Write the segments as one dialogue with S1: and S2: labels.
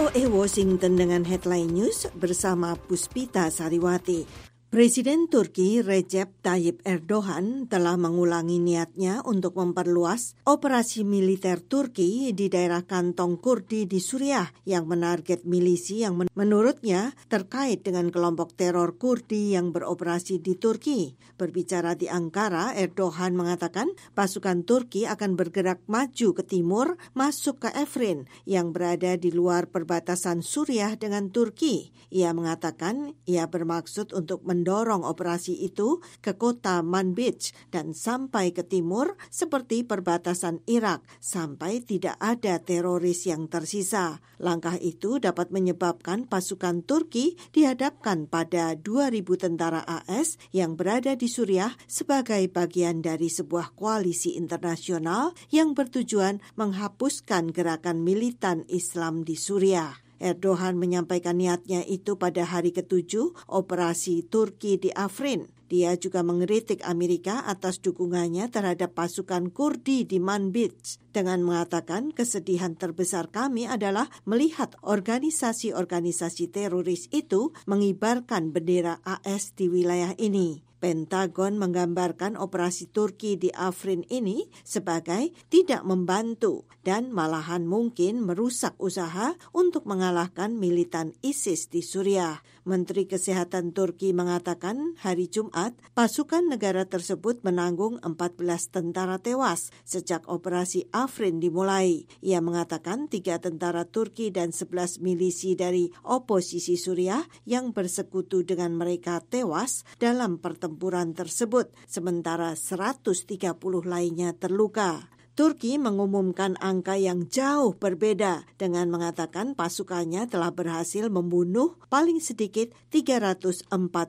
S1: VOA Washington dengan headline news bersama Puspita Sariwati. Presiden Turki Recep Tayyip Erdogan telah mengulangi niatnya untuk memperluas operasi militer Turki di daerah kantong Kurdi di Suriah yang menarget milisi yang menurutnya terkait dengan kelompok teror Kurdi yang beroperasi di Turki. Berbicara di Ankara, Erdogan mengatakan pasukan Turki akan bergerak maju ke timur masuk ke Afrin yang berada di luar perbatasan Suriah dengan Turki. Ia mengatakan ia bermaksud untuk mendorong operasi itu ke kota Manbij dan sampai ke timur seperti perbatasan Irak sampai tidak ada teroris yang tersisa. Langkah itu dapat menyebabkan pasukan Turki dihadapkan pada 2.000 tentara AS yang berada di Suriah sebagai bagian dari sebuah koalisi internasional yang bertujuan menghapuskan gerakan militan Islam di Suriah. Erdogan menyampaikan niatnya itu pada hari ke-7 operasi Turki di Afrin. Dia juga mengkritik Amerika atas dukungannya terhadap pasukan Kurdi di Manbij dengan mengatakan kesedihan terbesar kami adalah melihat organisasi-organisasi teroris itu mengibarkan bendera AS di wilayah ini. Pentagon menggambarkan operasi Turki di Afrin ini sebagai tidak membantu dan malahan mungkin merusak usaha untuk mengalahkan militan ISIS di Suriah. Menteri Kesehatan Turki mengatakan hari Jumat pasukan negara tersebut menanggung 14 tentara tewas sejak operasi Afrin dimulai. Ia mengatakan 3 tentara Turki dan 11 milisi dari oposisi Suriah yang bersekutu dengan mereka tewas dalam pertempuran tersebut, sementara 130 lainnya terluka. Turki mengumumkan angka yang jauh berbeda dengan mengatakan pasukannya telah berhasil membunuh paling sedikit 343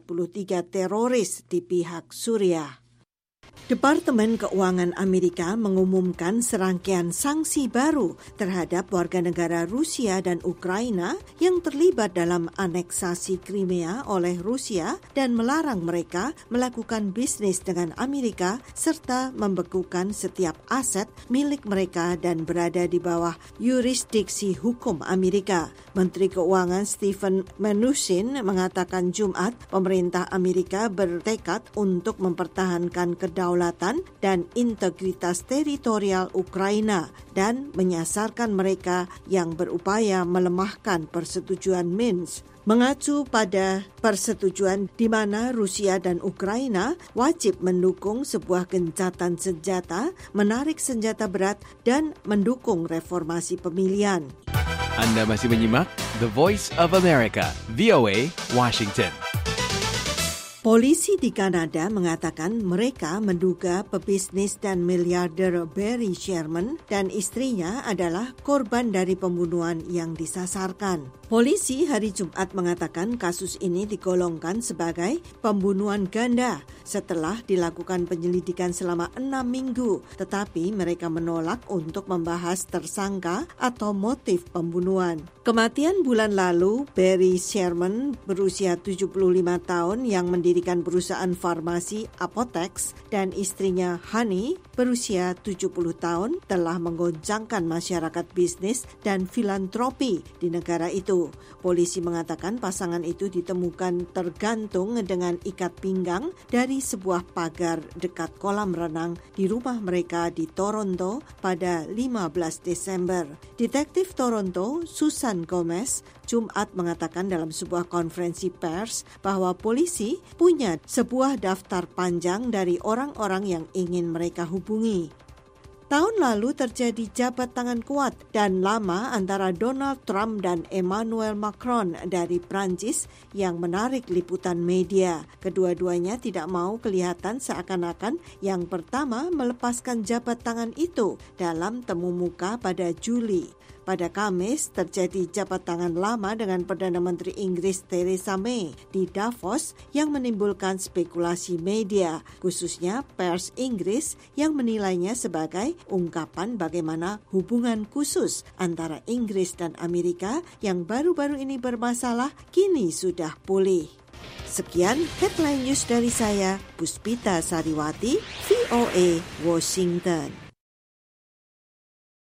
S1: teroris di pihak Suriah. Departemen Keuangan Amerika mengumumkan serangkaian sanksi baru terhadap warga negara Rusia dan Ukraina yang terlibat dalam aneksasi Crimea oleh Rusia dan melarang mereka melakukan bisnis dengan Amerika serta membekukan setiap aset milik mereka dan berada di bawah yurisdiksi hukum Amerika. Menteri Keuangan Steven Mnuchin mengatakan Jumat pemerintah Amerika bertekad untuk mempertahankan kedaulatan dan integritas teritorial Ukraina dan menyasarkan mereka yang berupaya melemahkan persetujuan Minsk. Mengacu pada persetujuan di mana Rusia dan Ukraina wajib mendukung sebuah gencatan senjata, menarik senjata berat, dan mendukung reformasi pemilihan.
S2: Anda masih menyimak The Voice of America, VOA, Washington.
S1: Polisi di Kanada mengatakan mereka menduga pebisnis dan miliarder Barry Sherman dan istrinya adalah korban dari pembunuhan yang disasarkan. Polisi hari Jumat mengatakan kasus ini digolongkan sebagai pembunuhan ganda setelah dilakukan penyelidikan selama 6 minggu, tetapi mereka menolak untuk membahas tersangka atau motif pembunuhan. Kematian bulan lalu, Barry Sherman berusia 75 tahun yang mendirikan perusahaan farmasi Apotex dan istrinya Honey berusia 70 tahun telah menggoncangkan masyarakat bisnis dan filantropi di negara itu. Polisi mengatakan pasangan itu ditemukan tergantung dengan ikat pinggang dari sebuah pagar dekat kolam renang di rumah mereka di Toronto pada 15 Desember. Detektif Toronto, Susan Gomez, Jumat mengatakan dalam sebuah konferensi pers bahwa polisi punya sebuah daftar panjang dari orang-orang yang ingin mereka hubungi. Tahun lalu terjadi jabat tangan kuat dan lama antara Donald Trump dan Emmanuel Macron dari Prancis yang menarik liputan media. Kedua-duanya tidak mau kelihatan seakan-akan yang pertama melepaskan jabat tangan itu dalam temu muka pada Juli. Pada Kamis terjadi jabat tangan lama dengan Perdana Menteri Inggris Theresa May di Davos yang menimbulkan spekulasi media, khususnya pers Inggris yang menilainya sebagai ungkapan bagaimana hubungan khusus antara Inggris dan Amerika yang baru-baru ini bermasalah kini sudah pulih. Sekian headline news dari saya, Puspita Sariwati, VOA, Washington.